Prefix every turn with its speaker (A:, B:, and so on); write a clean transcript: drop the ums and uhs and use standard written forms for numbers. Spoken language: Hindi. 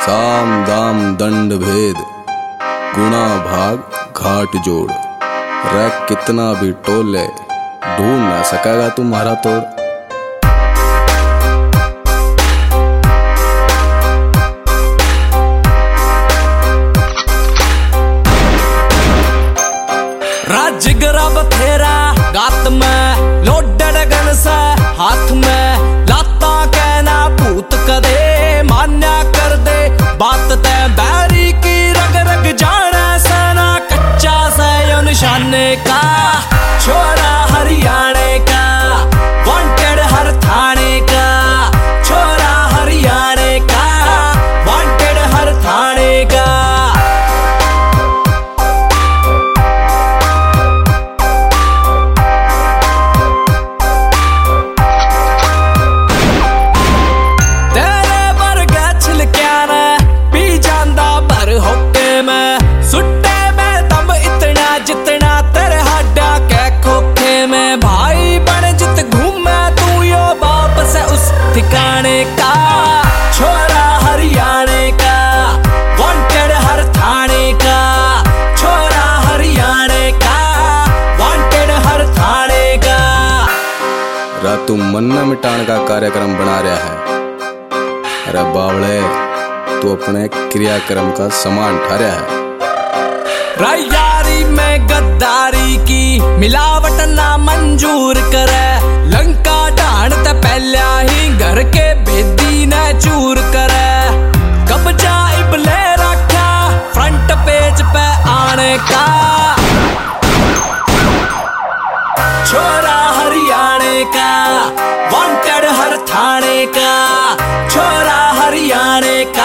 A: साम दाम दंड भेद गुणा भाग घाट जोड़, रे कितना भी टोले ढूंढ ना सकेगा तुम्हारा तोड़।
B: जिगरा बथेरा गात में लोडड़ गन से हाथ में लाता कहना भूत कदे मान्या कर दे बात ते बैरी की रग रग जाना सना कच्चा से यो निशाने का छोरा हरियाणे का वांटेड हर थाने का छोरा हरियाणे का वांटेड हर थाने का। ठिकाने का छोरा हरियाणे का वांटेड हर थाने का छोरा हरियाणे का वांटेड हर थाने का।
A: रा तू मन्ना मिटान का कार्यक्रम बना रहा है, अरे बावले तू अपने क्रियाक्रम का समान ठहरा है।
B: यारी में गद्दारी की मिलावट ना मंजूर करे, लंका ढाण ते पहला ही घर के बेदी ने चूर करे। कब्जा इबले रखा फ्रंट पेज पे आने का छोरा हरियाणे का वांटेड हर थाने का छोरा हरियाणे का